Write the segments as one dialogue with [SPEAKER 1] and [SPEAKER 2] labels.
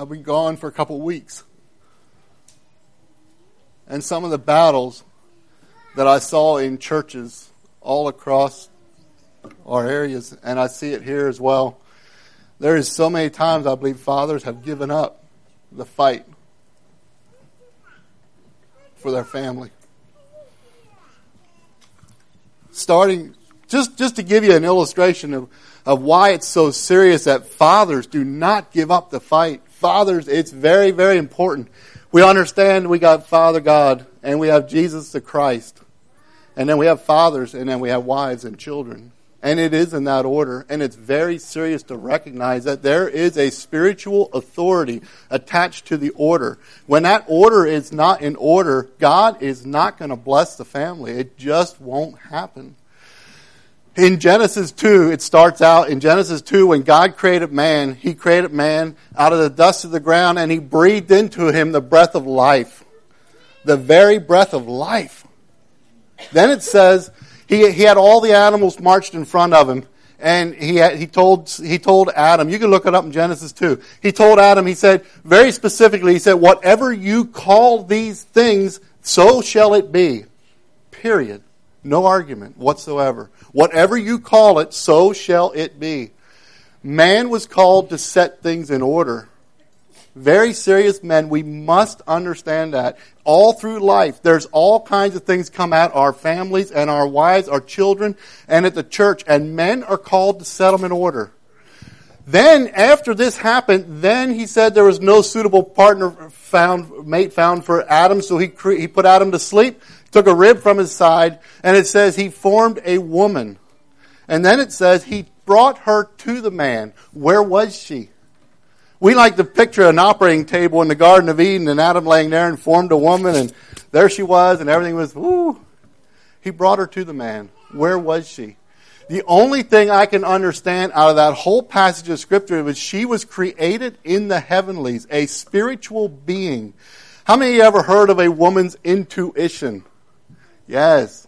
[SPEAKER 1] I've been gone for a couple weeks. And some of the battles that I saw in churches all across our areas, and I see it here as well. There is so many times I believe fathers have given up the fight for their family. Starting, just to give you an illustration of why it's so serious that fathers do not give up the fight. Fathers, it's very, very important. We understand we got Father God, and we have Jesus the Christ. And then we have fathers, and then we have wives and children. And it is in that order. And it's very serious to recognize that there is a spiritual authority attached to the order. When that order is not in order, God is not going to bless the family. It just won't happen. In Genesis 2, it starts out in Genesis 2, when God created man, He created man out of the dust of the ground, and He breathed into him the breath of life. The very breath of life. Then it says he had all the animals marched in front of him, and he told Adam, you can look it up in Genesis 2. He told Adam, he said, very specifically, he said, whatever you call these things, so shall it be. Period. No argument whatsoever. Whatever you call it, so shall it be. Man was called to set things in order. Very serious men, we must understand that. All through life, there's all kinds of things come at our families and our wives, our children, and at the church. And men are called to set them in order. Then, after this happened, then he said there was no suitable mate found for Adam, so he put Adam to sleep, took a rib from his side, and it says he formed a woman. And then it says he brought her to the man. Where was she? We like to picture an operating table in the Garden of Eden and Adam laying there and formed a woman, and there she was, and everything was, woo. He brought her to the man. Where was she? The only thing I can understand out of that whole passage of Scripture was she was created in the heavenlies, a spiritual being. How many of you ever heard of a woman's intuition? Yes.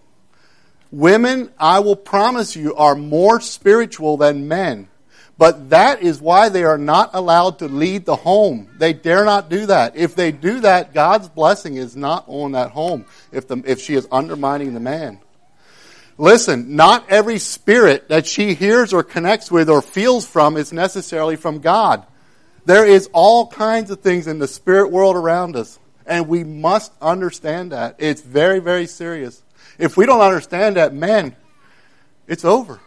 [SPEAKER 1] Women, I will promise you, are more spiritual than men. But that is why they are not allowed to lead the home. They dare not do that. If they do that, God's blessing is not on that home if she is undermining the man. Listen, not every spirit that she hears or connects with or feels from is necessarily from God. There is all kinds of things in the spirit world around us, and we must understand that. It's very, very serious. If we don't understand that, men, it's over.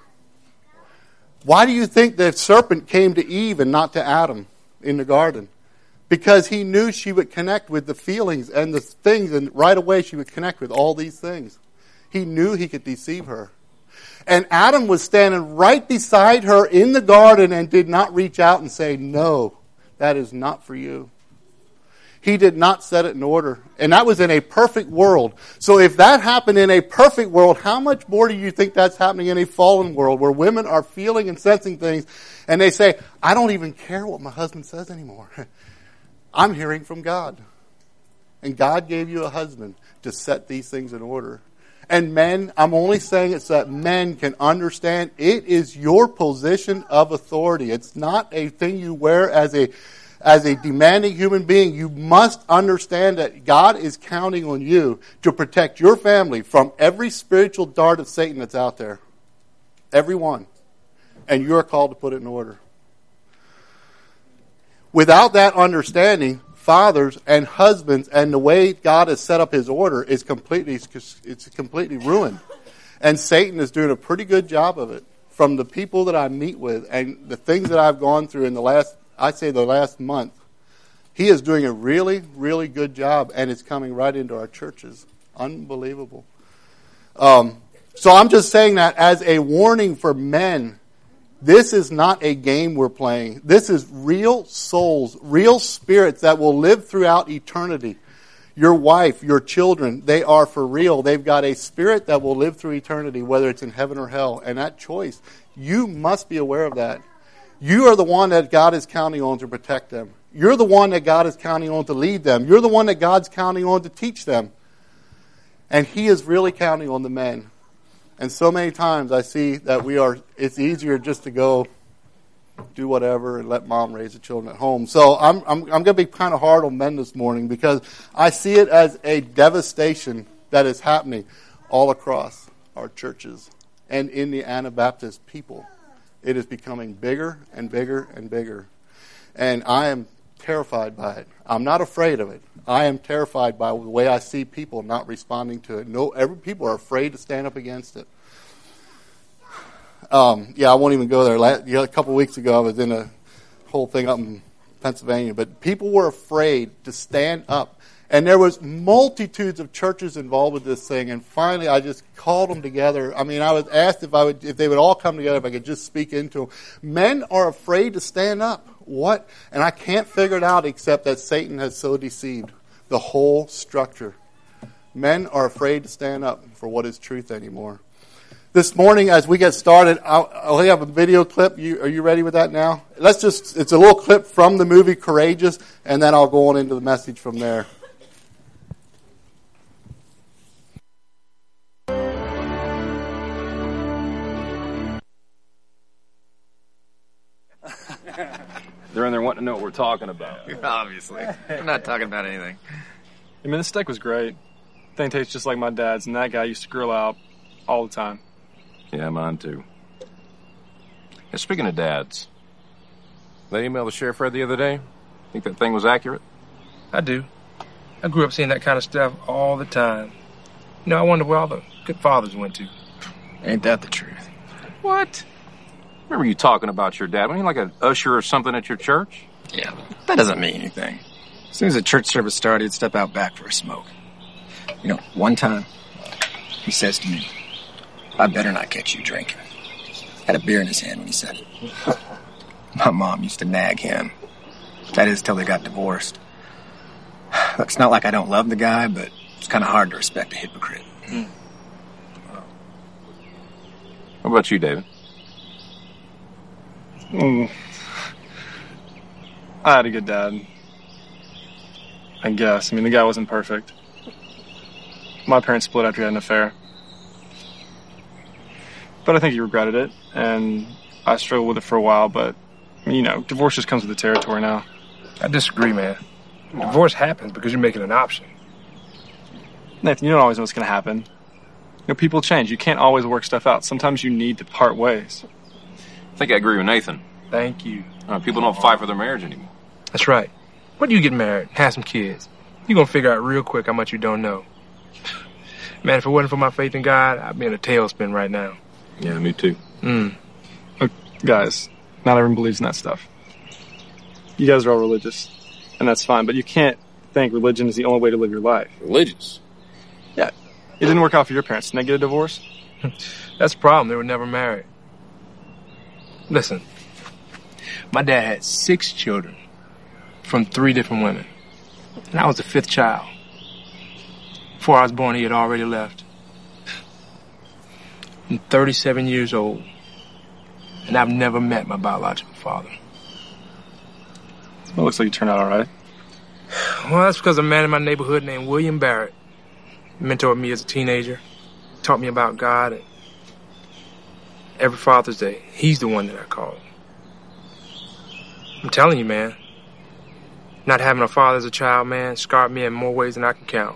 [SPEAKER 1] Why do you think the serpent came to Eve and not to Adam in the garden? Because he knew she would connect with the feelings and the things, and right away she would connect with all these things. He knew he could deceive her. And Adam was standing right beside her in the garden and did not reach out and say, no, that is not for you. He did not set it in order. And that was in a perfect world. So if that happened in a perfect world, how much more do you think that's happening in a fallen world where women are feeling and sensing things and they say, I don't even care what my husband says anymore. I'm hearing from God. And God gave you a husband to set these things in order. And men, I'm only saying it so that men can understand it is your position of authority. It's not a thing you wear as a demanding human being. You must understand that God is counting on you to protect your family from every spiritual dart of Satan that's out there. Every one. And you're called to put it in order. Without that understanding, fathers and husbands and the way God has set up His order is completely ruined. And Satan is doing a pretty good job of it. From the people that I meet with and the things that I've gone through in the last month, he is doing a really, really good job, and it's coming right into our churches. Unbelievable. So I'm just saying that as a warning for men. This is not a game we're playing. This is real souls, real spirits that will live throughout eternity. Your wife, your children, they are for real. They've got a spirit that will live through eternity, whether it's in heaven or hell. And that choice, you must be aware of that. You are the one that God is counting on to protect them. You're the one that God is counting on to lead them. You're the one that God's counting on to teach them. And He is really counting on the men. And so many times I see that it's easier just to go, do whatever and let mom raise the children at home. So I'm going to be kind of hard on men this morning because I see it as a devastation that is happening all across our churches and in the Anabaptist people. It is becoming bigger and bigger and bigger. And I am terrified by it. I'm not afraid of it. I am terrified by the way I see people not responding to it. People are afraid to stand up against it. I won't even go there. A couple of weeks ago, I was in a whole thing up in Pennsylvania, but people were afraid to stand up. And there was multitudes of churches involved with this thing, and finally I just called them together. I mean, I was asked if they would all come together, if I could just speak into them. Men are afraid to stand up. What? And I can't figure it out except that Satan has so deceived the whole structure. Men are afraid to stand up for what is truth anymore. This morning, as we get started, I'll have a video clip. Are you ready with that now? It's a little clip from the movie Courageous, and then I'll go on into the message from there.
[SPEAKER 2] They're in there wanting to know what we're talking about.
[SPEAKER 3] Obviously. I'm not talking about anything.
[SPEAKER 4] I mean, the steak was great. Thing tastes just like my dad's, and that guy used to grill out all the time.
[SPEAKER 2] Yeah, mine too. Yeah, speaking of dads, they emailed the sheriff Fred the other day. Think that thing was accurate?
[SPEAKER 3] I do. I grew up seeing that kind of stuff all the time. You know, I wonder where all the good fathers went to. Ain't that the truth?
[SPEAKER 2] What? Remember you talking about your dad? Wasn't he like an usher or something at your church?
[SPEAKER 3] Yeah, that doesn't mean anything. As soon as the church service started, he'd step out back for a smoke. You know, one time, he says to me, "I better not catch you drinking." Had a beer in his hand when he said it. My mom used to nag him. That is, till they got divorced. Look, it's not like I don't love the guy, but it's kind of hard to respect a hypocrite.
[SPEAKER 2] What about you, David?
[SPEAKER 4] I had a good dad. I guess. I mean, the guy wasn't perfect. My parents split after he had an affair. But I think he regretted it, and I struggled with it for a while, but, you know, divorce just comes with the territory now.
[SPEAKER 5] I disagree, man. Divorce happens because you're making an option.
[SPEAKER 4] Nathan, you don't always know what's going to happen. You know, people change. You can't always work stuff out. Sometimes you need to part ways.
[SPEAKER 2] I think I agree with Nathan.
[SPEAKER 5] Thank you.
[SPEAKER 2] People don't fight for their marriage anymore.
[SPEAKER 5] That's right. When you get married, have some kids, you're going to figure out real quick how much you don't know. Man, if it wasn't for my faith in God, I'd be in a tailspin right now.
[SPEAKER 2] Yeah, me too.
[SPEAKER 4] Look, guys, not everyone believes in that stuff. You guys are all religious, and that's fine, but you can't think religion is the only way to live your life.
[SPEAKER 2] Religious?
[SPEAKER 4] Yeah. It didn't work out for your parents. Didn't they get a divorce?
[SPEAKER 5] That's the problem. They were never married. Listen, my dad had 6 children from 3 different women, and I was the 5th child. Before I was born, he had already left. I'm 37 years old, and I've never met my biological father.
[SPEAKER 4] Well, it looks like you turned out all right.
[SPEAKER 5] Well, that's because a man in my neighborhood named William Barrett mentored me as a teenager, taught me about God, and every Father's Day, he's the one that I call. I'm telling you, man, not having a father as a child, man, scarred me in more ways than I can count.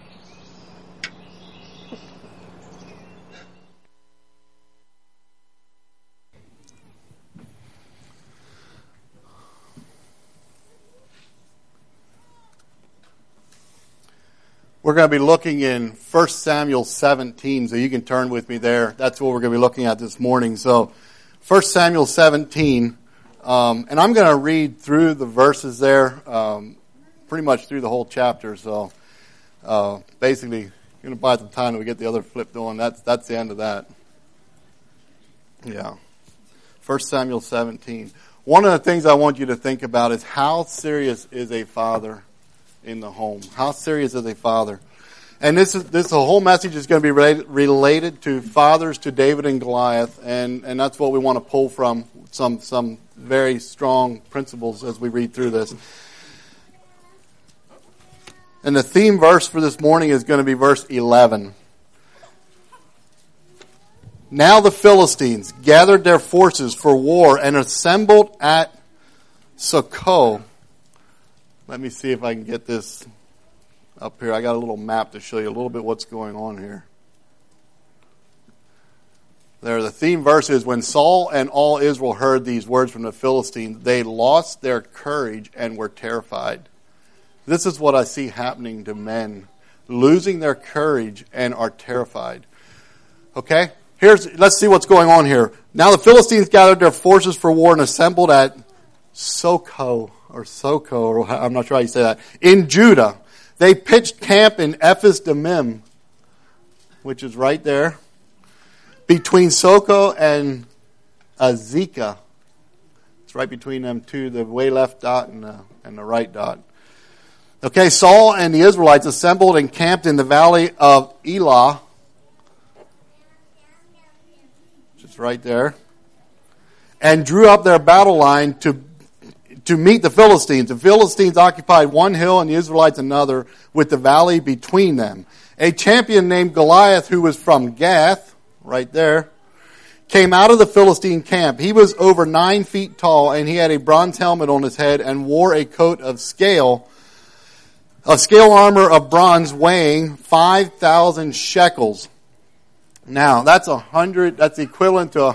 [SPEAKER 1] We're going to be looking in 1 Samuel 17, so you can turn with me there. That's what we're going to be looking at this morning. So 1 Samuel 17, and I'm going to read through the verses there, pretty much through the whole chapter. So basically, you're going to buy some time till we get the other flip going. That's the end of that. Yeah. 1 Samuel 17. One of the things I want you to think about is how serious is a father in the home? How serious is a father? And this whole message is going to be related to fathers, to David and Goliath, and that's what we want to pull from some very strong principles as we read through this. And the theme verse for this morning is going to be verse 11. Now the Philistines gathered their forces for war and assembled at Socoh. Let me see if I can get this up here. I got a little map to show you a little bit what's going on here. There, the theme verse is, when Saul and all Israel heard these words from the Philistines, they lost their courage and were terrified. This is what I see happening to men, losing their courage and are terrified. Okay? Let's see what's going on here. Now the Philistines gathered their forces for war and assembled at Socoh, I'm not sure how you say that, in Judah. They pitched camp in Ephes Dammim, which is right there, between Socoh and Azekah. It's right between them two, the way left dot and the right dot. Okay, Saul and the Israelites assembled and camped in the valley of Elah, which is right there, and drew up their battle line to meet the Philistines. The Philistines occupied one hill and the Israelites another, with the valley between them. A champion named Goliath, who was from Gath, right there, came out of the Philistine camp. He was over 9 feet tall, and he had a bronze helmet on his head and wore a coat of scale armor of bronze weighing 5,000 shekels. Now, that's equivalent to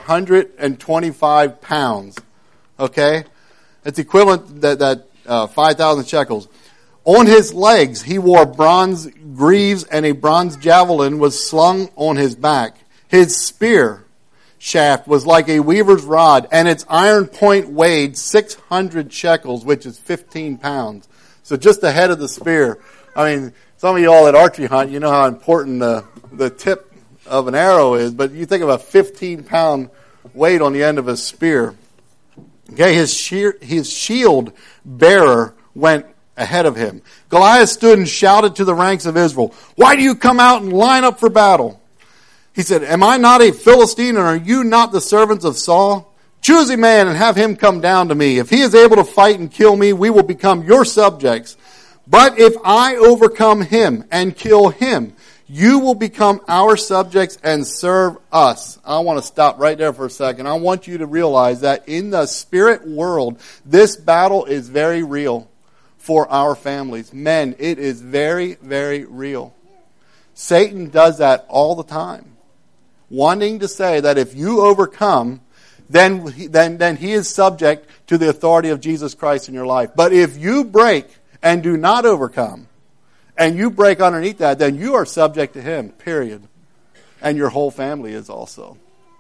[SPEAKER 1] 125 pounds. Okay? It's equivalent that 5,000 shekels. On his legs, he wore bronze greaves, and a bronze javelin was slung on his back. His spear shaft was like a weaver's rod, and its iron point weighed 600 shekels, which is 15 pounds. So just the head of the spear. I mean, some of you all that archery hunt, you know how important the tip of an arrow is, but you think of a 15-pound weight on the end of a spear. Okay, his shield bearer went ahead of him. Goliath stood and shouted to the ranks of Israel, "Why do you come out and line up for battle?" He said, "Am I not a Philistine, and are you not the servants of Saul? Choose a man and have him come down to me. If he is able to fight and kill me, we will become your subjects. But if I overcome him and kill him, you will become our subjects and serve us." I want to stop right there for a second. I want you to realize that in the spirit world, this battle is very real for our families. Men, it is very, very real. Satan does that all the time, wanting to say that if you overcome, then he is subject to the authority of Jesus Christ in your life. But if you break and do not overcome, and you break underneath that, then you are subject to him, period. And your whole family is also.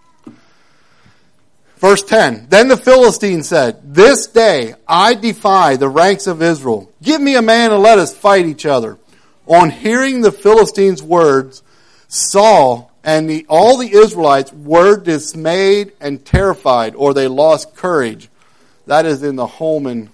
[SPEAKER 1] Verse 10, then the Philistine said, "This day I defy the ranks of Israel. Give me a man and let us fight each other." On hearing the Philistines' words, Saul and all the Israelites were dismayed and terrified, or they lost courage. That is in the Holman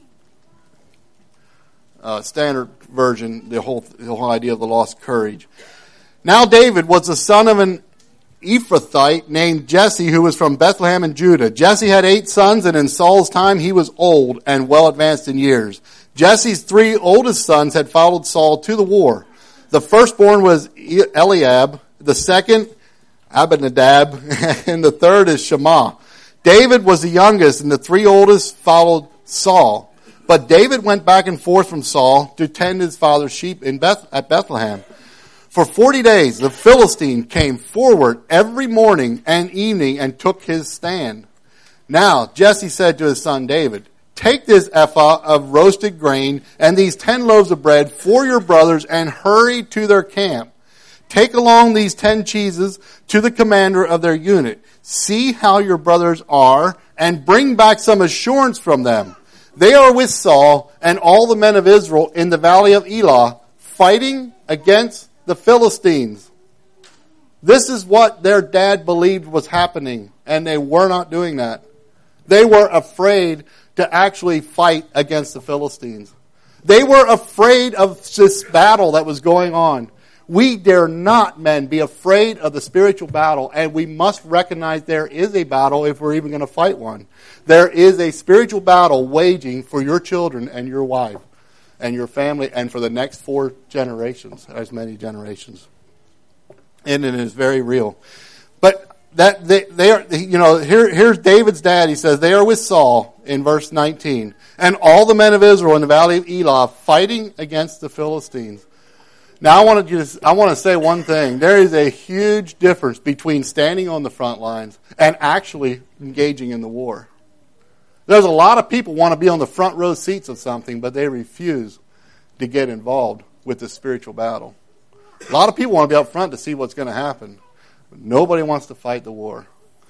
[SPEAKER 1] Standard Version, the whole idea of the lost courage. Now David was the son of an Ephrathite named Jesse, who was from Bethlehem in Judah. Jesse had 8 sons, and in Saul's time he was old and well advanced in years. Jesse's 3 oldest sons had followed Saul to the war. The firstborn was Eliab, the second Abinadab, and the third is Shammah. David was the youngest, and the 3 oldest followed Saul. But David went back and forth from Saul to tend his father's sheep at Bethlehem. For 40 days, the Philistine came forward every morning and evening and took his stand. Now Jesse said to his son David, "Take this ephah of roasted grain and these 10 loaves of bread for your brothers and hurry to their camp. Take along these 10 cheeses to the commander of their unit. See how your brothers are and bring back some assurance from them. They are with Saul and all the men of Israel in the valley of Elah, fighting against the Philistines." This is what their dad believed was happening, and they were not doing that. They were afraid to actually fight against the Philistines. They were afraid of this battle that was going on. We dare not, men, be afraid of the spiritual battle, and we must recognize there is a battle if we're even going to fight one. There is a spiritual battle waging for your children and your wife and your family and for the next 4 generations, as many generations. And it is very real. But that they are, here's David's dad. He says, they are with Saul in verse 19. And all the men of Israel in the valley of Elah fighting against the Philistines. Now I want to say one thing. There is a huge difference between standing on the front lines and actually engaging in the war. There's a lot of people want to be on the front row seats of something, but they refuse to get involved with the spiritual battle. A lot of people want to be up front to see what's going to happen. But nobody wants to fight the war.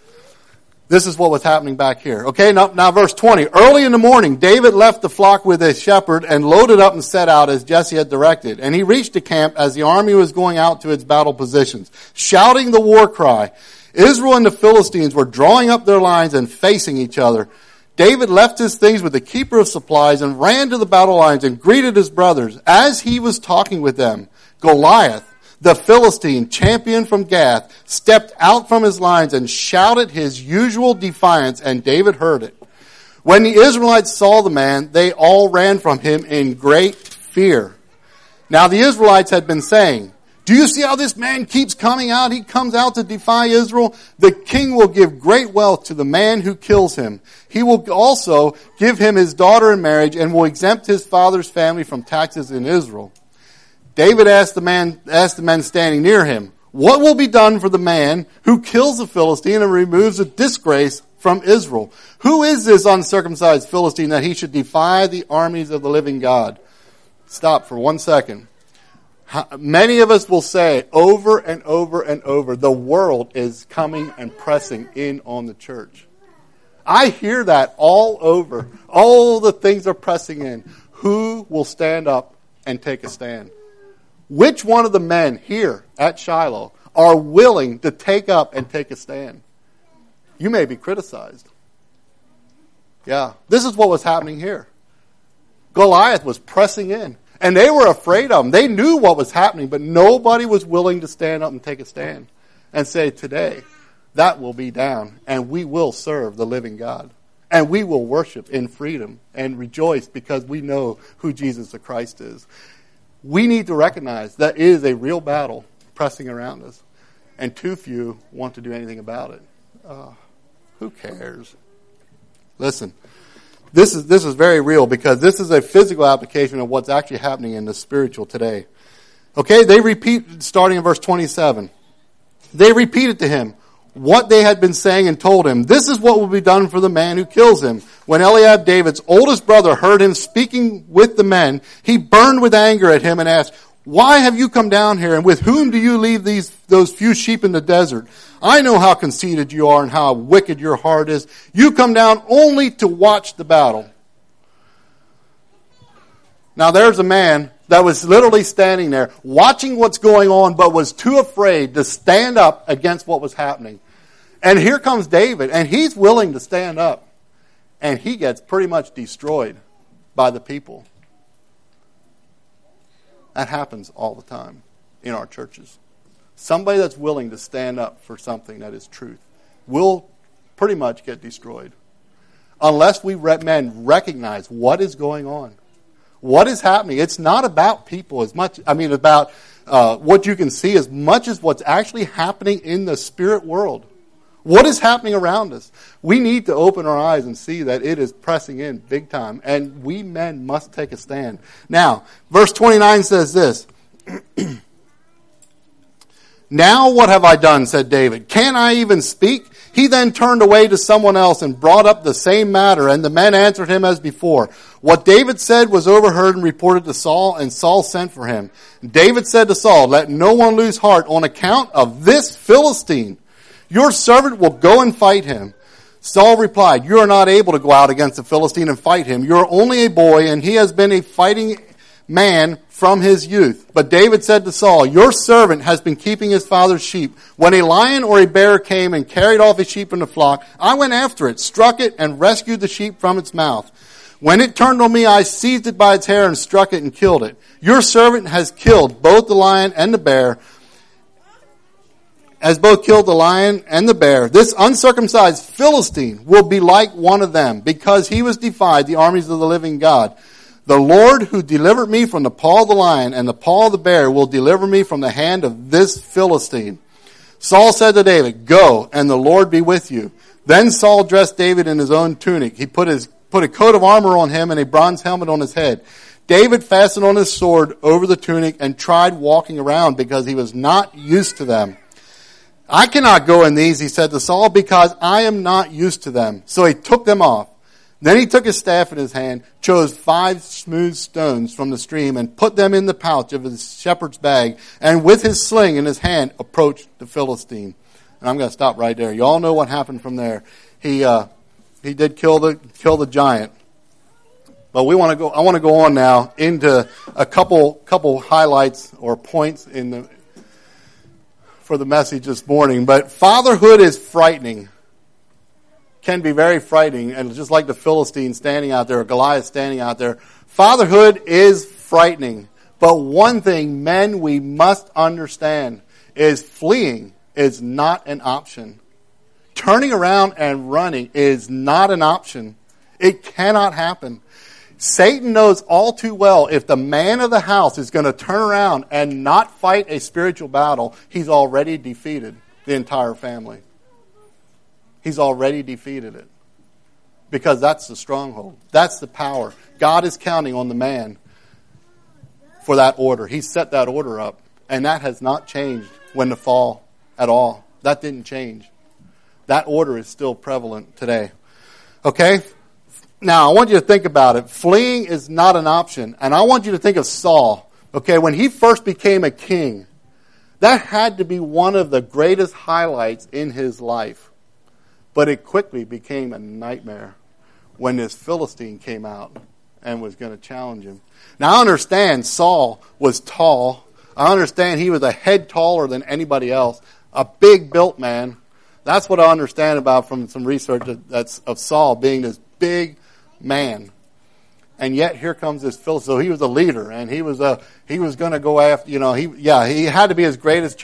[SPEAKER 1] This is what was happening back here. Okay, now verse 20. Early in the morning, David left the flock with a shepherd and loaded up and set out as Jesse had directed. And he reached the camp as the army was going out to its battle positions, shouting the war cry. Israel and the Philistines were drawing up their lines and facing each other. David left his things with the keeper of supplies and ran to the battle lines and greeted his brothers. As he was talking with them, Goliath, the Philistine, champion from Gath, stepped out from his lines and shouted his usual defiance, and David heard it. When the Israelites saw the man, they all ran from him in great fear. Now the Israelites had been saying, do you see how this man keeps coming out? He comes out to defy Israel. The king will give great wealth to the man who kills him. He will also give him his daughter in marriage and will exempt his father's family from taxes in Israel. David asked the men standing near him, what will be done for the man who kills the Philistine and removes a disgrace from Israel? Who is this uncircumcised Philistine that he should defy the armies of the living God? Stop for 1 second. Many of us will say over and over and over, the world is coming and pressing in on the church. I hear that all over. All the things are pressing in. Who will stand up and take a stand? Which one of the men here at Shiloh are willing to take up and take a stand? You may be criticized. Yeah, this is what was happening here. Goliath was pressing in. And they were afraid of him. They knew what was happening, but nobody was willing to stand up and take a stand and say, today, that will be down, and we will serve the living God. And we will worship in freedom and rejoice because we know who Jesus the Christ is. We need to recognize that it is a real battle pressing around us, and too few want to do anything about it. Who cares? Listen. This is very real because this is a physical application of what's actually happening in the spiritual today. Okay, they repeat, starting in verse 27. They repeated to him what they had been saying and told him, this is what will be done for the man who kills him. When Eliab, David's oldest brother, heard him speaking with the men, he burned with anger at him and asked, why have you come down here, and with whom do you leave those few sheep in the desert? I know how conceited you are and how wicked your heart is. You come down only to watch the battle. Now there's a man that was literally standing there watching what's going on, but was too afraid to stand up against what was happening. And here comes David, and he's willing to stand up. And he gets pretty much destroyed by the people. That happens all the time in our churches. Somebody that's willing to stand up for something that is truth will pretty much get destroyed. Unless we men recognize what is going on. What is happening. It's not about people as much, about what you can see as much as what's actually happening in the spirit world. What is happening around us? We need to open our eyes and see that it is pressing in big time. And we men must take a stand. Now, verse 29 says this. Now what have I done, said David. Can I even speak? He then turned away to someone else and brought up the same matter, and the men answered him as before. What David said was overheard and reported to Saul, and Saul sent for him. David said to Saul, let no one lose heart on account of this Philistine. Your servant will go and fight him. Saul replied, you are not able to go out against the Philistine and fight him. You are only a boy, and he has been a fighting man from his youth. But David said to Saul, your servant has been keeping his father's sheep. When a lion or a bear came and carried off a sheep in the flock, I went after it, struck it, and rescued the sheep from its mouth. When it turned on me, I seized it by its hair and struck it and killed it. Your servant has killed both the lion and the bear, has both killed the lion and the bear. This uncircumcised Philistine will be like one of them, because he was defied the armies of the living God. The Lord who delivered me from the paw of the lion and the paw of the bear will deliver me from the hand of this Philistine. Saul said to David, "Go, and the Lord be with you." Then Saul dressed David in his own tunic. He put a coat of armor on him and a bronze helmet on his head. David fastened on his sword over the tunic and tried walking around because he was not used to them. "I cannot go in these," he said to Saul, "because I am not used to them." So he took them off. Then he took his staff in his hand, chose 5 smooth stones from the stream, and put them in the pouch of his shepherd's bag, and with his sling in his hand approached the Philistine. And I'm going to stop right there. You all know what happened from there. He did kill the giant. But I want to go on now into a couple highlights or points for the message this morning. But fatherhood is frightening. Can be very frightening, and just like the Philistine standing out there, or Goliath standing out there, fatherhood is frightening. But one thing, men, we must understand is fleeing is not an option. Turning around and running is not an option. It cannot happen. Satan knows all too well if the man of the house is going to turn around and not fight a spiritual battle, he's already defeated the entire family. He's already defeated it. Because that's the stronghold. That's the power. God is counting on the man for that order. He set that order up. And that has not changed when the fall at all. That didn't change. That order is still prevalent today. Okay? Now, I want you to think about it. Fleeing is not an option. And I want you to think of Saul. Okay, when he first became a king, that had to be one of the greatest highlights in his life. But it quickly became a nightmare when this Philistine came out and was going to challenge him. Now, I understand Saul was tall. I understand he was a head taller than anybody else. A big built man. That's what I understand about from some research that's of Saul being this big man. And yet here comes this Philistine. So he was a leader, and he was going to go after. He had to be his greatest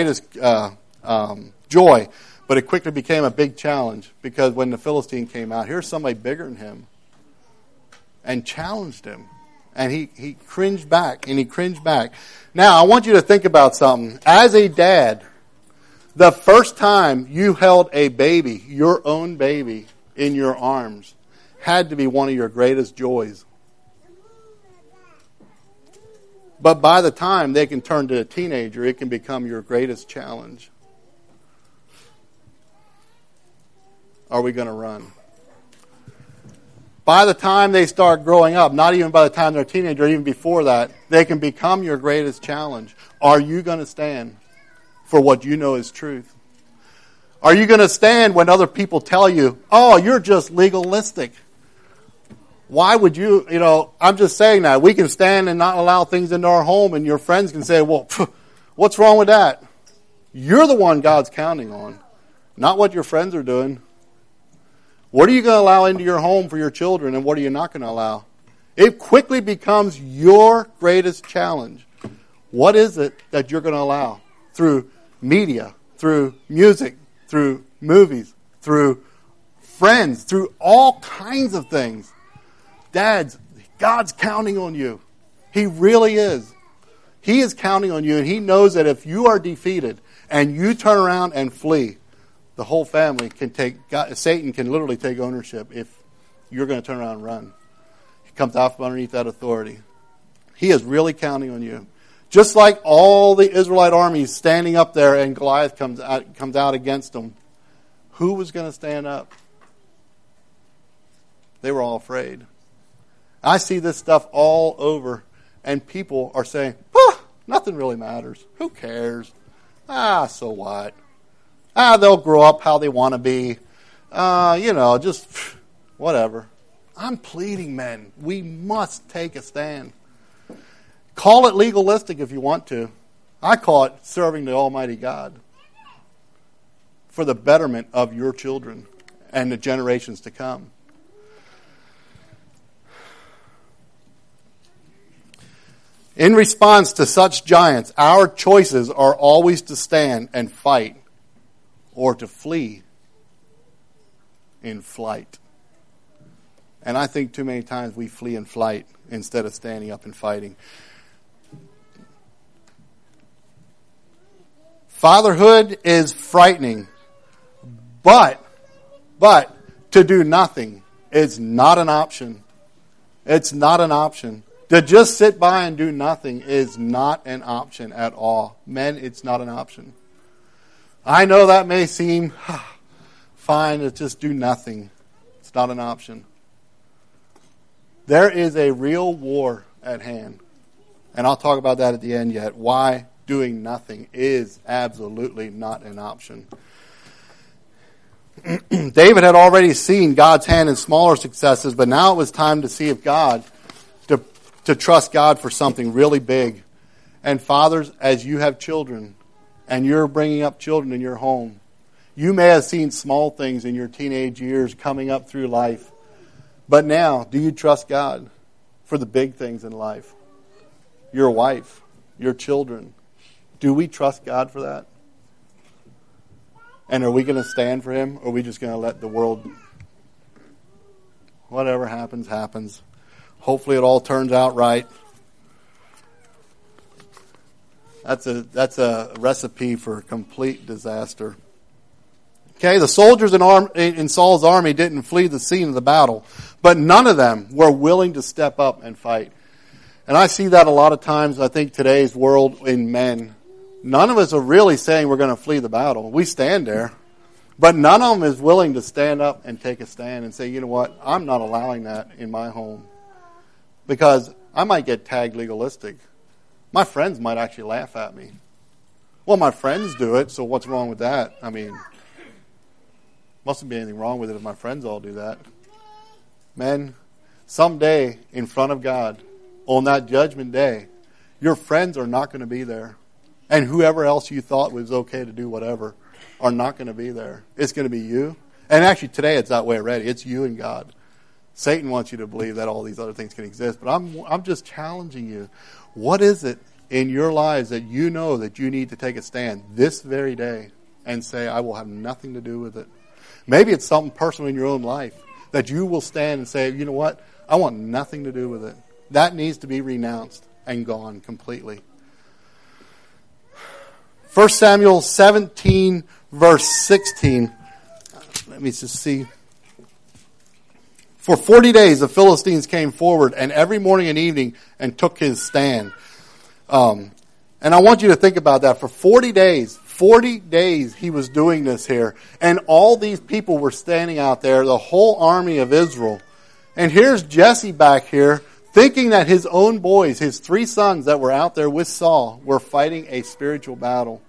[SPEAKER 1] joy. But it quickly became a big challenge because when the Philistine came out, here's somebody bigger than him and challenged him. And he cringed back, and he cringed back. Now, I want you to think about something. As a dad, the first time you held a baby, your own baby, in your arms had to be one of your greatest joys. But by the time they can turn to a teenager, it can become your greatest challenge. Are we going to run? By the time they start growing up, not even by the time they're a teenager, even before that, they can become your greatest challenge. Are you going to stand for what you know is truth? Are you going to stand when other people tell you, "Oh, you're just legalistic"? Why would you, I'm just saying that. We can stand and not allow things into our home, and your friends can say, "Well, what's wrong with that?" You're the one God's counting on, not what your friends are doing. What are you going to allow into your home for your children, and what are you not going to allow? It quickly becomes your greatest challenge. What is it that you're going to allow? Through media, through music, through movies, through friends, through all kinds of things. Dads, God's counting on you. He really is. He is counting on you, and He knows that if you are defeated and you turn around and flee, the whole family Satan can literally take ownership if you're going to turn around and run. He comes out from underneath that authority. He is really counting on you. Just like all the Israelite armies standing up there and Goliath comes out against them. Who was going to stand up? They were all afraid. I see this stuff all over, and people are saying, nothing really matters. Who cares? So what? They'll grow up how they want to be. Just whatever. I'm pleading, men. We must take a stand. Call it legalistic if you want to. I call it serving the Almighty God for the betterment of your children and the generations to come. In response to such giants, our choices are always to stand and fight or to flee in flight. And I think too many times we flee in flight instead of standing up and fighting. Fatherhood is frightening, but to do nothing is not an option. It's not an option. To just sit by and do nothing is not an option at all. Men, it's not an option. I know that may seem fine to just do nothing. It's not an option. There is a real war at hand. And I'll talk about that at the end yet. Why doing nothing is absolutely not an option. David had already seen God's hand in smaller successes, but now it was time to see if to trust God for something really big. And fathers, as you have children, and you're bringing up children in your home, you may have seen small things in your teenage years coming up through life. But now, do you trust God for the big things in life? Your wife, your children. Do we trust God for that? And are we going to stand for Him, or are we just going to let the world, whatever happens, happens? Hopefully it all turns out right. That's a recipe for complete disaster. Okay, the soldiers in Saul's army didn't flee the scene of the battle, but none of them were willing to step up and fight. And I see that a lot of times, I think, today's world in men. None of us are really saying we're going to flee the battle. We stand there. But none of them is willing to stand up and take a stand and say, you know what, I'm not allowing that in my home. Because I might get tagged legalistic. My friends might actually laugh at me. Well, my friends do it, so what's wrong with that? I mean, mustn't be anything wrong with it if my friends all do that. Men, someday in front of God, on that judgment day, your friends are not going to be there. And whoever else you thought was okay to do whatever are not going to be there. It's going to be you. And actually today it's that way already. It's you and God. Satan wants you to believe that all these other things can exist. But I'm just challenging you. What is it in your lives that you know that you need to take a stand this very day and say, I will have nothing to do with it? Maybe it's something personal in your own life that you will stand and say, you know what? I want nothing to do with it. That needs to be renounced and gone completely. 1 Samuel 17, verse 16. Let me just see. For 40 days the Philistines came forward, and every morning and evening, and took his stand. And I want you to think about that. For 40 days he was doing this here. And all these people were standing out there, the whole army of Israel. And here's Jesse back here, thinking that his own boys, his 3 sons that were out there with Saul, were fighting a spiritual battle.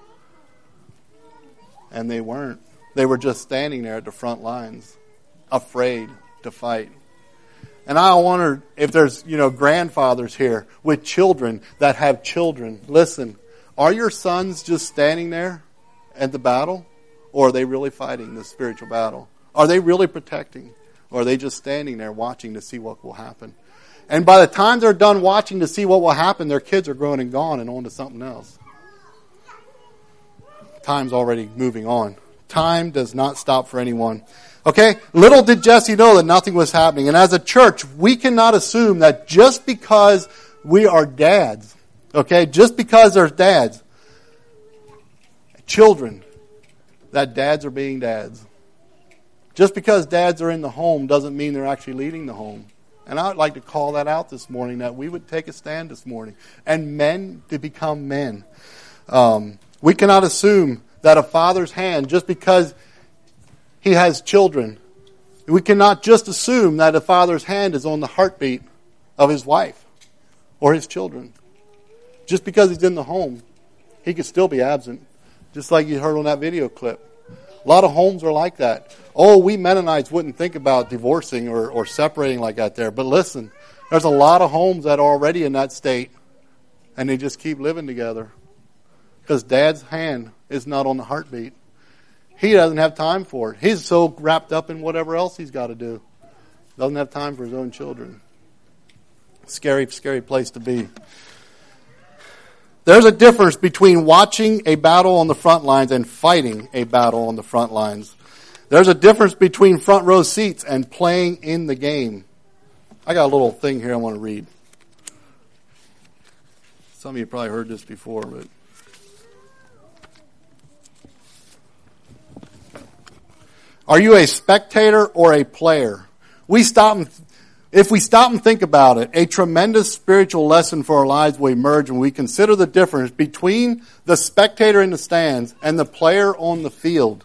[SPEAKER 1] And they weren't. They were just standing there at the front lines, afraid to fight. And I wondered if there's, grandfathers here with children that have children. Listen, are your sons just standing there at the battle? Or are they really fighting the spiritual battle? Are they really protecting? Or are they just standing there watching to see what will happen? And by the time they're done watching to see what will happen, their kids are grown and gone and on to something else. Time's already moving on. Time does not stop for anyone. Okay? Little did Jesse know that nothing was happening. And as a church, we cannot assume that just because we are dads, okay, just because there's dads, children, that dads are being dads. Just because dads are in the home doesn't mean they're actually leading the home. And I would like to call that out this morning, that we would take a stand this morning. And men to become men. We cannot assume that a father's hand, just because he has children, we cannot just assume that a father's hand is on the heartbeat of his wife or his children. Just because he's in the home, he could still be absent. Just like you heard on that video clip. A lot of homes are like that. Oh, we Mennonites wouldn't think about divorcing or separating like that there. But listen, there's a lot of homes that are already in that state, and they just keep living together. Because dad's hand is not on the heartbeat. He doesn't have time for it. He's so wrapped up in whatever else he's got to do. Doesn't have time for his own children. Scary, scary place to be. There's a difference between watching a battle on the front lines and fighting a battle on the front lines. There's a difference between front row seats and playing in the game. I got a little thing here I want to read. Some of you probably heard this before, but Are you a spectator or a player? If we stop and think about it, a tremendous spiritual lesson for our lives will emerge when we consider the difference between the spectator in the stands and the player on the field.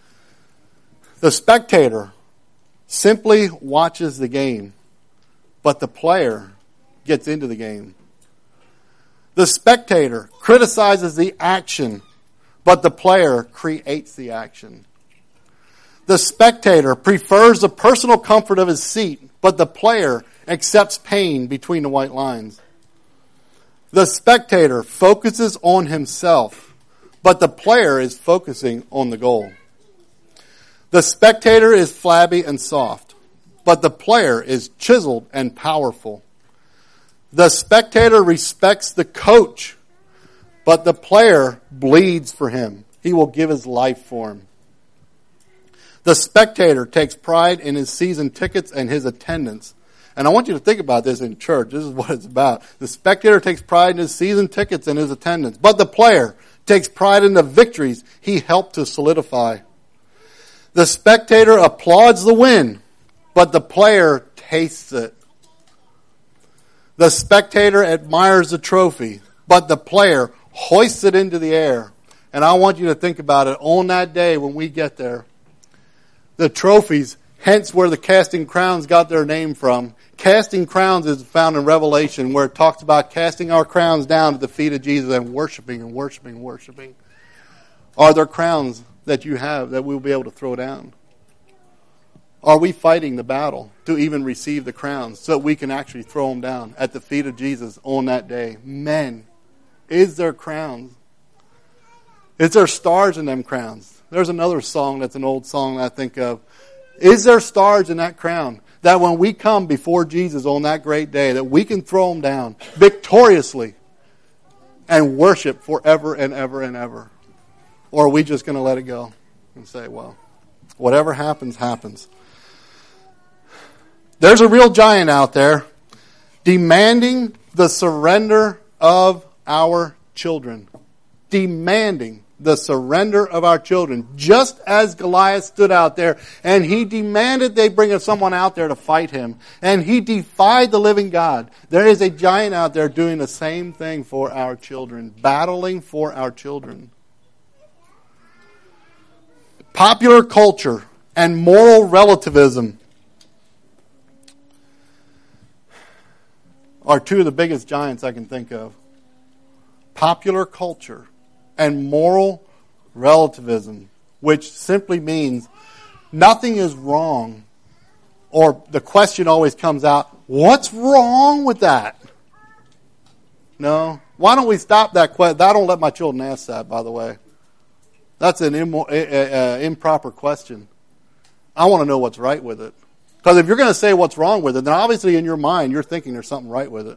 [SPEAKER 1] The spectator simply watches the game, but the player gets into the game. The spectator criticizes the action, but the player creates the action. The spectator prefers the personal comfort of his seat, but the player accepts pain between the white lines. The spectator focuses on himself, but the player is focusing on the goal. The spectator is flabby and soft, but the player is chiseled and powerful. The spectator respects the coach, but the player bleeds for him. He will give his life for him. The spectator takes pride in his season tickets and his attendance. And I want you to think about this in church. This is what it's about. The spectator takes pride in his season tickets and his attendance. But the player takes pride in the victories he helped to solidify. The spectator applauds the win, but the player tastes it. The spectator admires the trophy, but the player hoists it into the air. And I want you to think about it on that day when we get there. The trophies, hence where the casting crowns got their name from. Casting crowns is found in Revelation, where it talks about casting our crowns down at the feet of Jesus and worshiping and worshiping and worshiping. Are there crowns that you have that we'll be able to throw down? Are we fighting the battle to even receive the crowns so that we can actually throw them down at the feet of Jesus on that day? Men, is there crowns? Is there stars in them crowns? There's another song that's an old song that I think of. Is there stars in that crown that when we come before Jesus on that great day that we can throw them down victoriously and worship forever and ever and ever? Or are we just going to let it go and say, well, whatever happens, happens? There's a real giant out there demanding the surrender of our children. Demanding the surrender of our children. Just as Goliath stood out there and he demanded they bring someone out there to fight him. And he defied the living God. There is a giant out there doing the same thing for our children. Battling for our children. Popular culture and moral relativism are two of the biggest giants I can think of. Popular culture and moral relativism, which simply means nothing is wrong. Or the question always comes out, what's wrong with that? No. Why don't we stop that question? I don't let my children ask that, by the way. That's an improper question. I want to know what's right with it. Because if you're going to say what's wrong with it, then obviously in your mind you're thinking there's something right with it.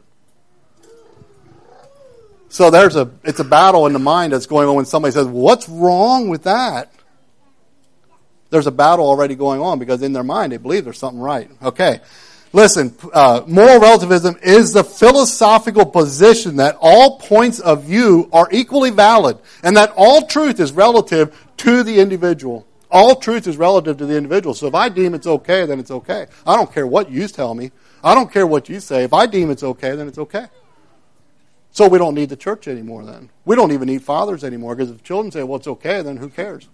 [SPEAKER 1] So it's a battle in the mind that's going on when somebody says, what's wrong with that? There's a battle already going on because in their mind they believe there's something right. Okay. Listen, moral relativism is the philosophical position that all points of view are equally valid and that all truth is relative to the individual. All truth is relative to the individual. So if I deem it's okay, then it's okay. I don't care what you tell me. I don't care what you say. If I deem it's okay, then it's okay. So we don't need the church anymore then. We don't even need fathers anymore because if children say, well, it's okay, then who cares?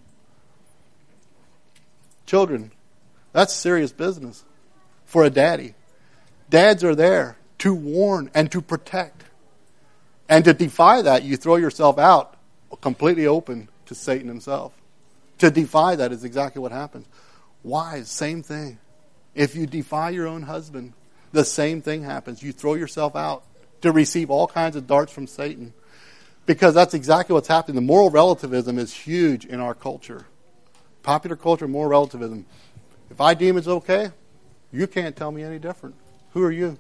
[SPEAKER 1] Children, that's serious business for a daddy. Dads are there to warn and to protect. And to defy that, you throw yourself out completely open to Satan himself. To defy that is exactly what happens. Wives, same thing. If you defy your own husband, the same thing happens. You throw yourself out to receive all kinds of darts from Satan. Because that's exactly what's happening. The moral relativism is huge in our culture. Popular culture, moral relativism. If I deem it's okay, you can't tell me any different. Who are you?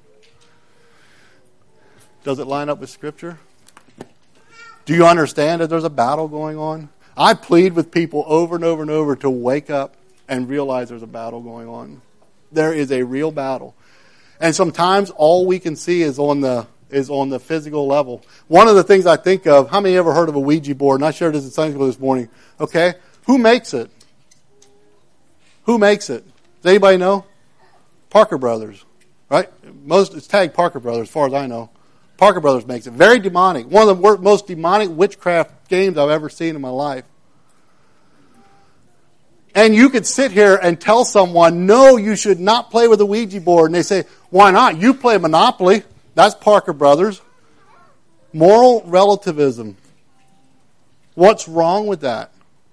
[SPEAKER 1] Does it line up with Scripture? Do you understand that there's a battle going on? I plead with people over and over and over to wake up and realize there's a battle going on. There is a real battle. And sometimes all we can see is on the physical level. One of the things I think of, how many ever heard of a Ouija board? And I shared this in Sunday school this morning. Okay, who makes it? Who makes it? Does anybody know? Parker Brothers, right? It's tagged Parker Brothers, as far as I know. Parker Brothers makes it. Very demonic. One of the most demonic witchcraft games I've ever seen in my life. And you could sit here and tell someone, no, you should not play with a Ouija board. And they say, why not? You play Monopoly. That's Parker Brothers. Moral relativism. What's wrong with that?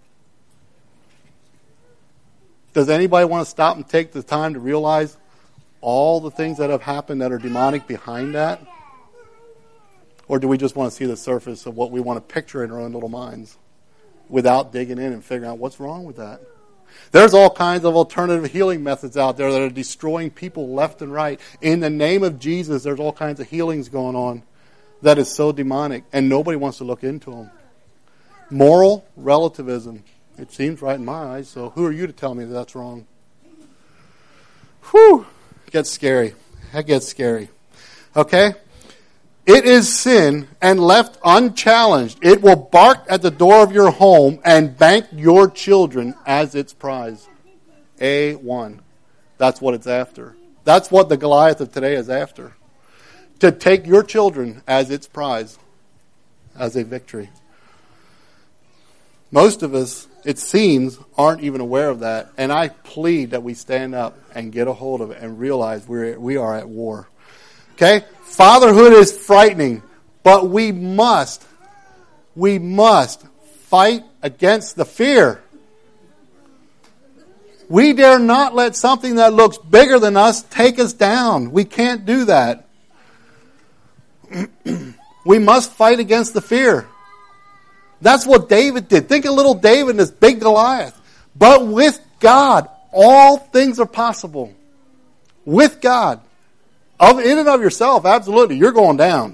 [SPEAKER 1] Does anybody want to stop and take the time to realize all the things that have happened that are demonic behind that? Or do we just want to see the surface of what we want to picture in our own little minds without digging in and figuring out what's wrong with that? There's all kinds of alternative healing methods out there that are destroying people left and right. In the name of Jesus, there's all kinds of healings going on that is so demonic, and nobody wants to look into them. Moral relativism. It seems right in my eyes, so who are you to tell me that that's wrong? Whew. It gets scary. That gets scary. Okay? It is sin, and left unchallenged, it will bark at the door of your home and bank your children as its prize. A1. That's what it's after. That's what the Goliath of today is after. To take your children as its prize, as a victory. Most of us, it seems, aren't even aware of that. And I plead that we stand up and get a hold of it and realize we are at war. Okay? Fatherhood is frightening, but we must fight against the fear. We dare not let something that looks bigger than us take us down. We can't do that. We must fight against the fear. That's what David did. Think of little David and this big Goliath. But with God, all things are possible. With God. In and of yourself, absolutely, you're going down.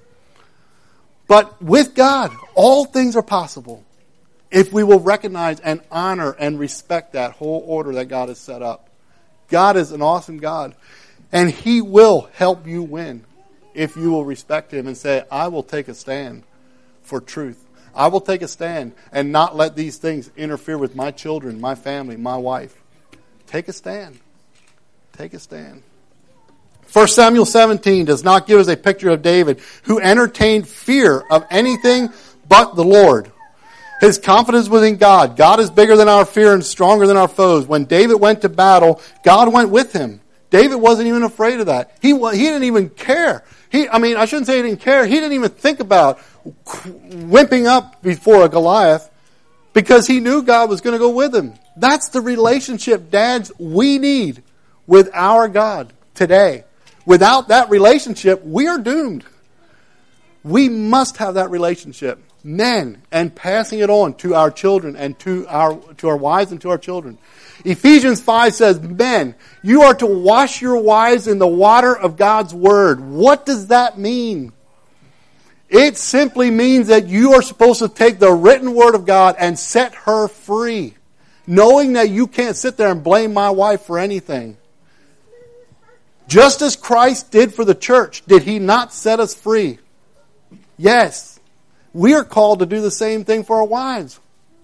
[SPEAKER 1] But with God, all things are possible. If we will recognize and honor and respect that whole order that God has set up. God is an awesome God. And He will help you win. If you will respect Him and say, I will take a stand for truth. I will take a stand and not let these things interfere with my children, my family, my wife. Take a stand. Take a stand. 1 Samuel 17 does not give us a picture of David who entertained fear of anything but the Lord. His confidence was in God. God is bigger than our fear and stronger than our foes. When David went to battle, God went with him. David wasn't even afraid of that. He didn't even care. I shouldn't say he didn't care. He didn't even think about wimping up before a Goliath because he knew God was going to go with him. That's the relationship, dads, we need with our God today. Without that relationship, we are doomed. We must have that relationship. Men, and passing it on to our children and to our wives and to our children. Ephesians 5 says, men, you are to wash your wives in the water of God's Word. What does that mean? It simply means that you are supposed to take the written Word of God and set her free. Knowing that you can't sit there and blame my wife for anything. Just as Christ did for the church, did He not set us free? Yes. We are called to do the same thing for our wives.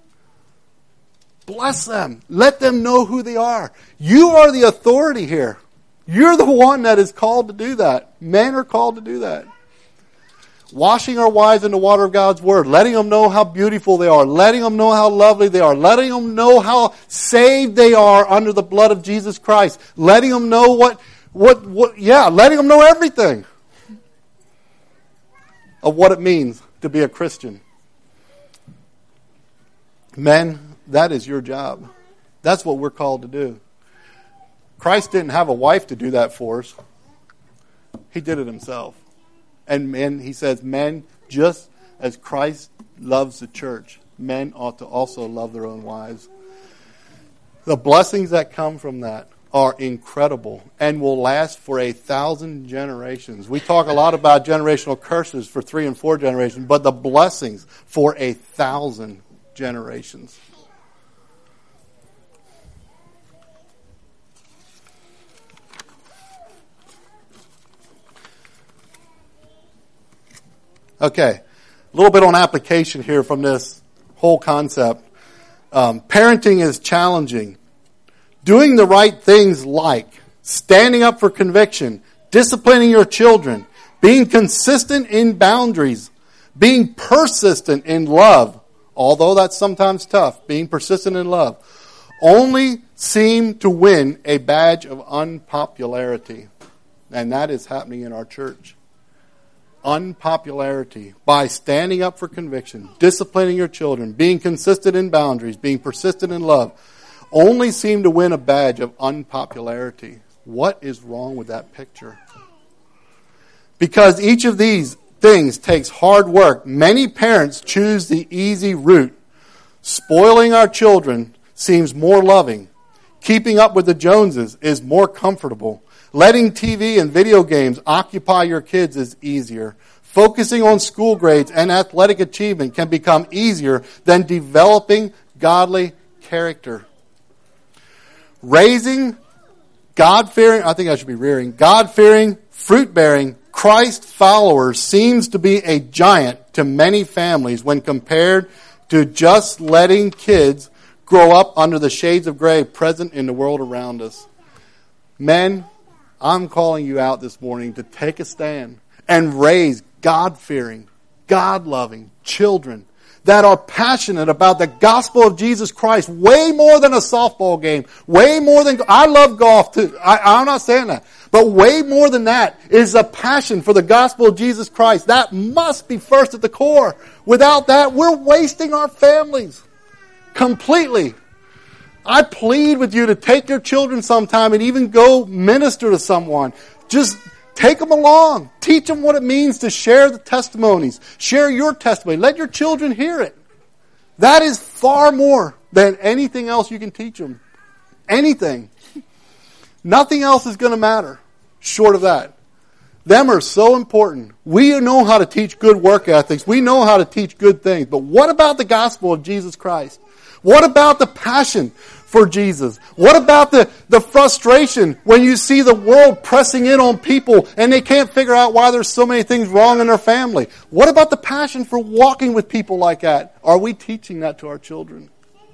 [SPEAKER 1] Bless them. Let them know who they are. You are the authority here. You're the one that is called to do that. Men are called to do that. Washing our wives in the water of God's Word. Letting them know how beautiful they are. Letting them know how lovely they are. Letting them know how saved they are under the blood of Jesus Christ. Letting them know letting them know everything of what it means to be a Christian. Men, that is your job. That's what we're called to do. Christ didn't have a wife to do that for us. He did it Himself. And men, He says, men, just as Christ loves the church, men ought to also love their own wives. The blessings that come from that are incredible and will last for 1,000 generations. We talk a lot about generational curses for 3 and 4 generations, but the blessings for 1,000 generations. Okay, a little bit on application here from this whole concept. Parenting is challenging. Doing the right things like standing up for conviction, disciplining your children, being consistent in boundaries, being persistent in love, although that's sometimes tough, being persistent in love, only seem to win a badge of unpopularity. And that is happening in our church. Unpopularity by standing up for conviction, disciplining your children, being consistent in boundaries, being persistent in love, only seem to win a badge of unpopularity. What is wrong with that picture? Because each of these things takes hard work, many parents choose the easy route. Spoiling our children seems more loving. Keeping up with the Joneses is more comfortable. Letting TV and video games occupy your kids is easier. Focusing on school grades and athletic achievement can become easier than developing godly character. Raising God-fearing, God-fearing, fruit-bearing, Christ followers seems to be a giant to many families when compared to just letting kids grow up under the shades of gray present in the world around us. Men, I'm calling you out this morning to take a stand and raise God-fearing, God-loving children that are passionate about the gospel of Jesus Christ way more than a softball game, way more than, I love golf too, I'm not saying that, but way more than that is a passion for the gospel of Jesus Christ. That must be first at the core. Without that, we're wasting our families completely. I plead with you to take your children sometime and even go minister to someone. Just take them along. Teach them what it means to share the testimonies. Share your testimony. Let your children hear it. That is far more than anything else you can teach them. Anything. Nothing else is going to matter short of that. Them are so important. We know how to teach good work ethics. We know how to teach good things. But what about the gospel of Jesus Christ? What about the passion for Jesus? What about the frustration when you see the world pressing in on people and they can't figure out why there's so many things wrong in their family? What about the passion for walking with people like that? Are we teaching that to our children?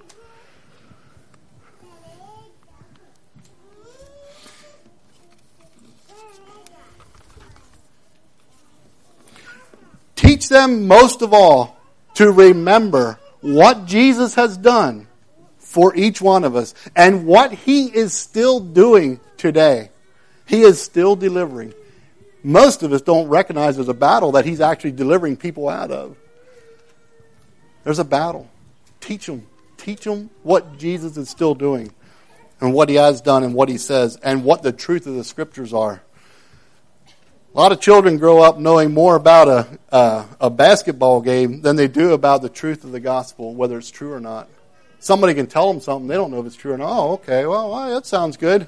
[SPEAKER 1] Teach them most of all to remember what Jesus has done for each one of us and what He is still doing today. He is still delivering. Most of us don't recognize there's a battle that He's actually delivering people out of. There's a battle. Teach them. Teach them what Jesus is still doing and what He has done and what He says and what the truth of the Scriptures are. A lot of children grow up knowing more about a basketball game than they do about the truth of the gospel, whether it's true or not. Somebody can tell them something, they don't know if it's true or not. Oh, okay, well, that sounds good.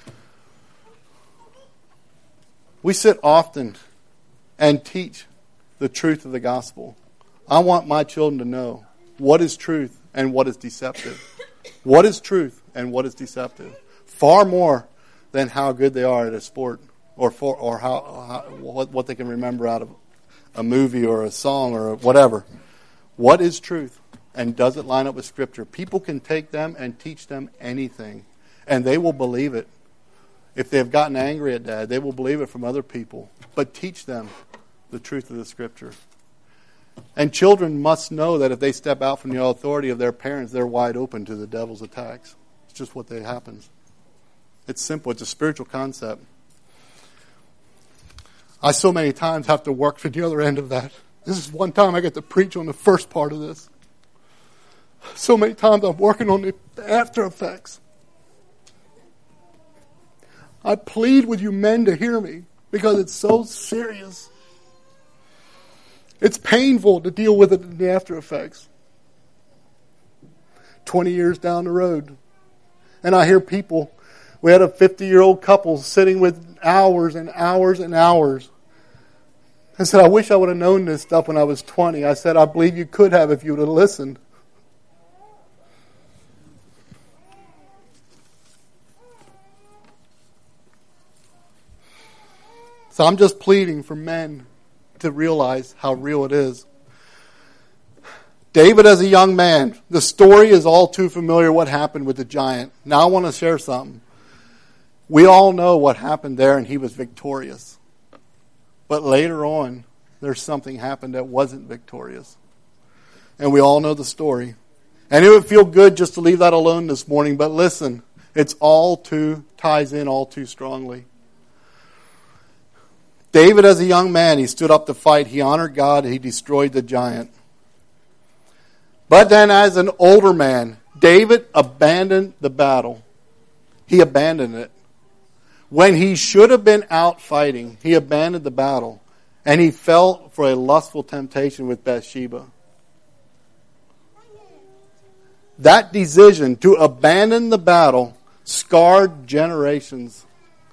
[SPEAKER 1] We sit often and teach the truth of the gospel. I want my children to know what is truth and what is deceptive. What is truth and what is deceptive. Far more than how good they are at a sport. Or what they can remember out of a movie or a song or whatever. What is truth? And does it line up with Scripture? People can take them and teach them anything. And they will believe it. If they've gotten angry at Dad, they will believe it from other people. But teach them the truth of the Scripture. And children must know that if they step out from the authority of their parents, they're wide open to the devil's attacks. It's just what happens. It's simple. It's a spiritual concept. I so many times have to work for the other end of that. This is one time I get to preach on the first part of this. So many times I'm working on the after effects. I plead with you men to hear me because it's so serious. It's painful to deal with it in the after effects. 20 years down the road. And I hear people, we had a 50-year-old couple sitting with hours and hours and hours. I said, I wish I would have known this stuff when I was 20. I said, I believe you could have if you would have listened. So I'm just pleading for men to realize how real it is. David as a young man, the story is all too familiar what happened with the giant. Now I want to share something. We all know what happened there, and he was victorious. But later on, there's something happened that wasn't victorious. And we all know the story. And it would feel good just to leave that alone this morning, but listen, it's ties in all too strongly. David as a young man, he stood up to fight. He honored God. He destroyed the giant. But then as an older man, David abandoned the battle. He abandoned it. When he should have been out fighting, he abandoned the battle. And he fell for a lustful temptation with Bathsheba. That decision to abandon the battle scarred generations.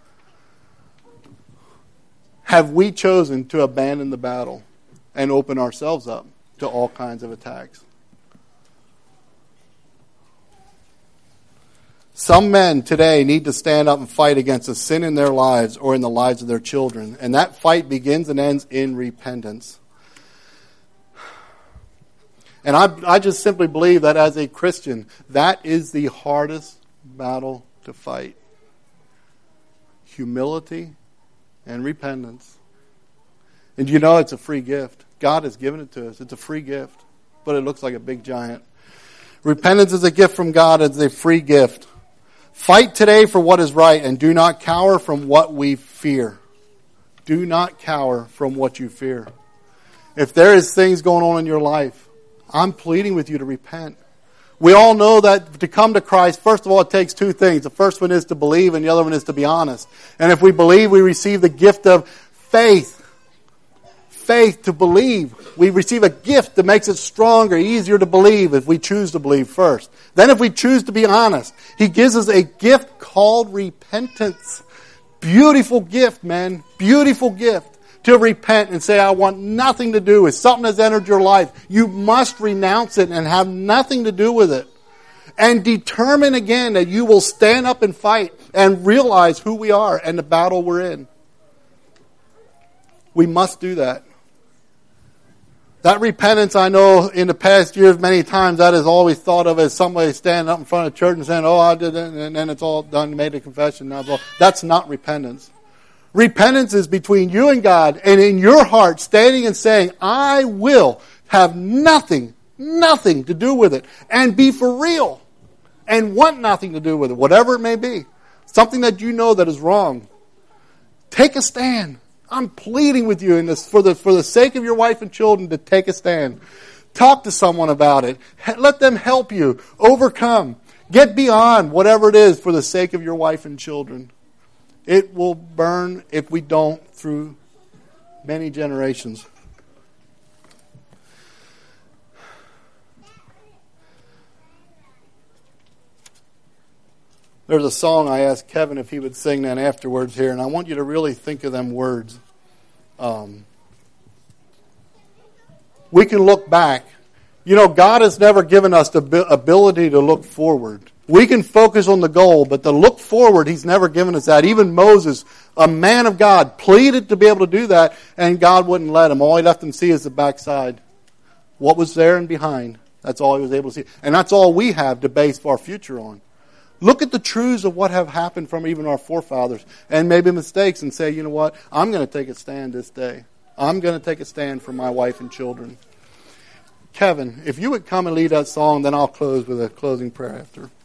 [SPEAKER 1] Have we chosen to abandon the battle and open ourselves up to all kinds of attacks? Some men today need to stand up and fight against a sin in their lives or in the lives of their children. And that fight begins and ends in repentance. And I just simply believe that as a Christian, that is the hardest battle to fight. Humility and repentance. And you know it's a free gift. God has given it to us. It's a free gift. But it looks like a big giant. Repentance is a gift from God. It's a free gift. Fight today for what is right and do not cower from what we fear. Do not cower from what you fear. If there is things going on in your life, I'm pleading with you to repent. We all know that to come to Christ, first of all, it takes two things. The first one is to believe and the other one is to be honest. And if we believe, we receive the gift of faith. Faith to believe. We receive a gift that makes it stronger, easier to believe if we choose to believe first. Then if we choose to be honest, He gives us a gift called repentance. Beautiful gift, man. Beautiful gift. To repent and say, I want nothing to do with something that's entered your life. You must renounce it and have nothing to do with it. And determine again that you will stand up and fight and realize who we are and the battle we're in. We must do that. That repentance, I know in the past years, many times that is always thought of as somebody standing up in front of church and saying, oh, I did it, and then it's all done, made a confession. Now that's not repentance. Repentance is between you and God, and in your heart standing and saying, I will have nothing to do with it, and be for real, and want nothing to do with it, whatever it may be. Something that you know that is wrong. Take a stand. I'm pleading with you in this for the sake of your wife and children to take a stand. Talk to someone about it. Let them help you overcome. Get beyond whatever it is for the sake of your wife and children. It will burn, if we don't, through many generations. There's a song I asked Kevin if he would sing that afterwards here, and I want you to really think of them words. We can look back. You know, God has never given us the ability to look forward. We can focus on the goal, but to look forward, He's never given us that. Even Moses, a man of God, pleaded to be able to do that, and God wouldn't let him. All He left him see is the backside. What was there and behind, that's all he was able to see. And that's all we have to base our future on. Look at the truths of what have happened from even our forefathers, and maybe mistakes, and say, you know what, I'm going to take a stand this day. I'm going to take a stand for my wife and children. Kevin, if you would come and lead that song, then I'll close with a closing prayer after.